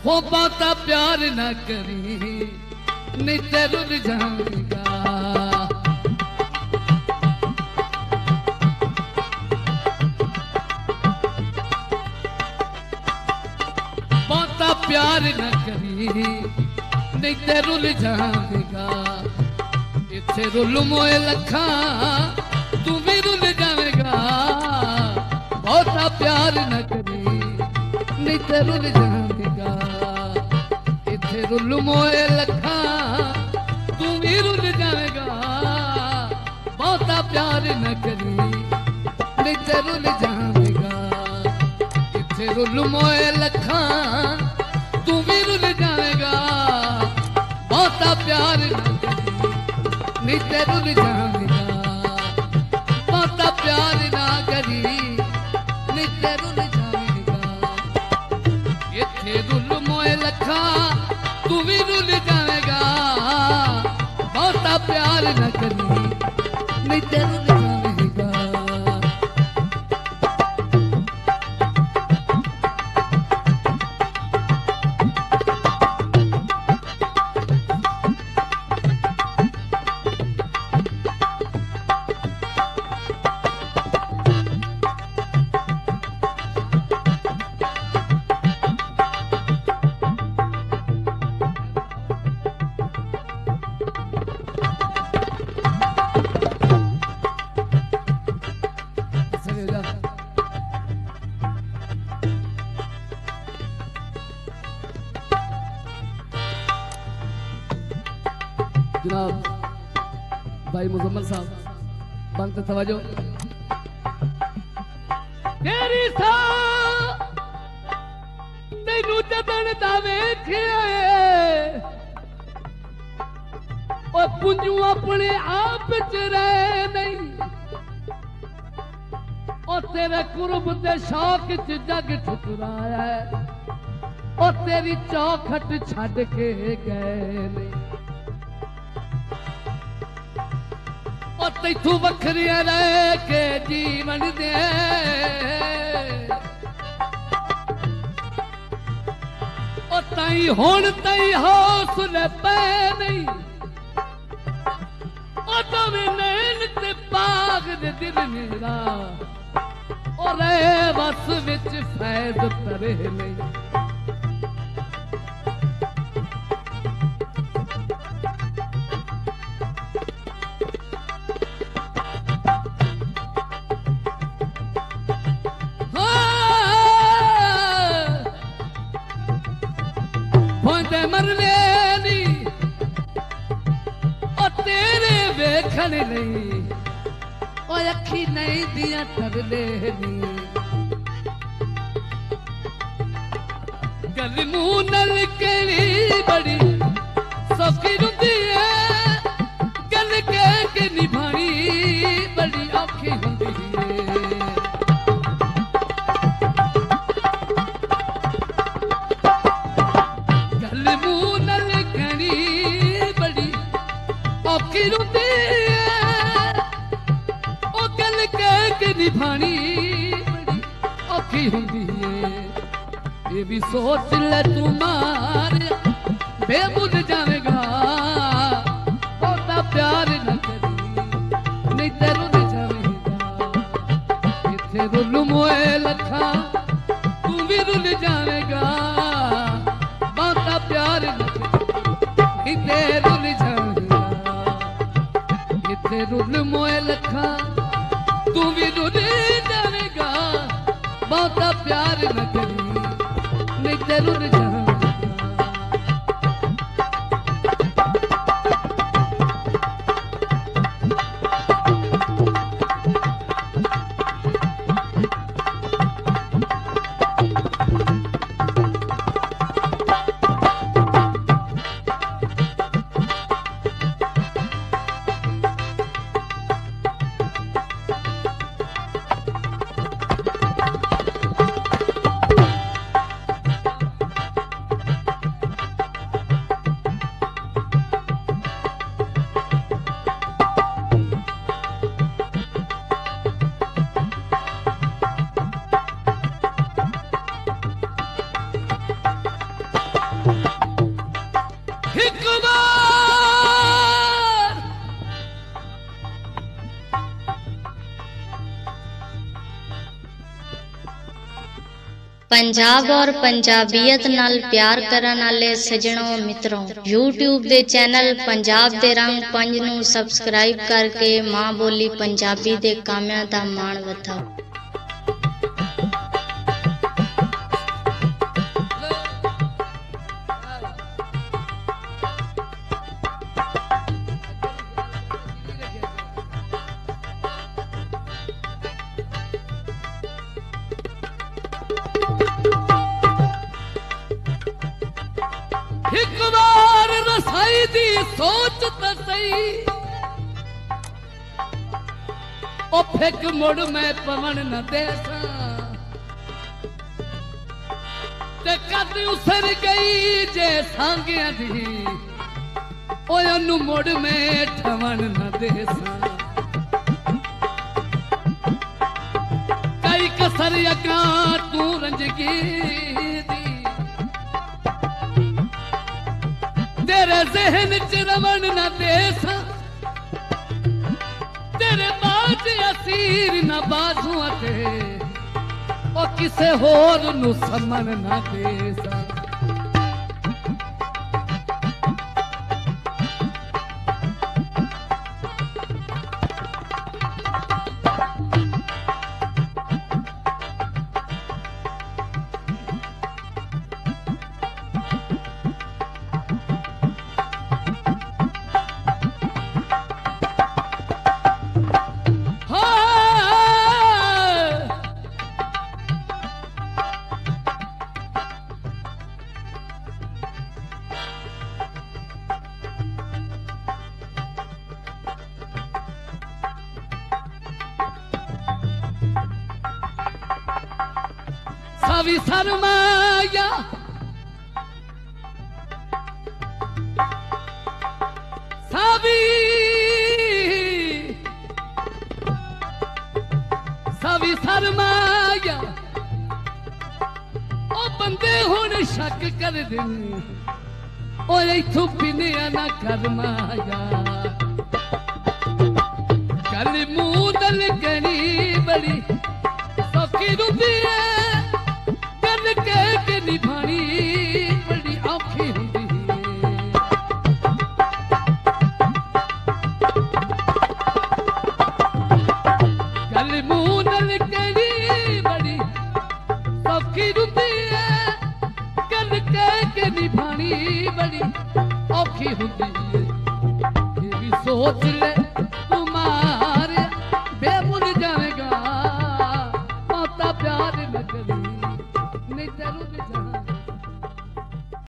हो बाता प्यार न करी नहीं ते रुल जाएगा। बाता प्यार न करी नहीं ते रुल जाएगा। इथे रुल मोए लखा तू भी रुल जाएगा। बाता प्यार न करी नहीं ते रुल जाएगा। इथे रुल मोए लखा तू भी रुल जाएगा। बहुता प्यार न करी नहीं ते रुल जाएगा। इथे रुल मोए लखा तू भी रुल जाएगा। बहुता प्यार न करी नहीं ते रुल जाएगा। बहुता प्यार ना करी नहीं ते रुल जाएगा। इथे रुल मोए लखा तू भी रुल जाएगा। बहुता प्यार न करी नहीं ते रुल जाएगा। जनाब भाई मुजम्मल साहब बंद तवज्जो। तेरी सा तैनू जदन दा वेखिया ओ पुंजू अपने आप च रह नहीं। ओ तेरे कुर्ब दे शौक च जग ठुकराया ओ तेरी चौखट छड़ के गए नहीं। तैथू वखरिया रह के जीवन दे ओ ताई हुण ताई हौसले पै नहीं। ओ तवे नैन ते पाग दे दिल मेरा ओ रहे बस विच फैज़ तरे नहीं। मरने नी ओ तेरे वेखन नहीं ओ अखी नहीं दिया तरले नी। गल मुंह नल केड़ी बड़ी सौखी रुंदी है। गल कह के निभानी बड़ी औखी हुंदी है। निभानी बड़ी औखी हुंदी है। ये भी सोच ले तुम्हारे बेबुल जाएगा। बहुता प्यार न करी नहीं ते रुल जाएगा। इथे रुल मोए लखा तू भी रुल जाएगा। बहुता प्यार न करी नहीं ते रुल जाएगा। इथे रुल मोए लखा तू भी रुल जाएगा। बहुता प्यार न करी नहीं ते रुल जाएगा। पंजाब और पंजाबीयत नाल प्यार करन वाले सजणों मित्रों YouTube दे चैनल पंजाब दे रंग 5 नू सबसक्राइब करके मां बोली पंजाबी दे कामियां दा मान वधाओ। एक बार रसाई दी सोच तो सही ओ फेक मुड़ मैं पवन न देसा ते कद उसर गई जे सांगिया दी ओनु मुड़ मैं ठवन न देसा कई कसर अगा तू रंजगी तेरे जहन च रमन न देसा तेरे बाज असीर न बाजुआ ते ओ किसे होर नु समन न देसा सावी सरमाया सावी सरमाया ओ बंदे हुण शक कर दे ओ इथों पिनिया ना कर माया गल मुंह दल गनी बड़ी सौखी रुदी है के निभानी बड़ी औखी हुंदी गल मुंह नल कड़ी बड़ी औखी हुंदी है गल के निभानी बड़ी औखी हुंदी है ये भी सोच ले तुम्हारे बेबुल जाएगा माता प्यार न करी नहीं जरूर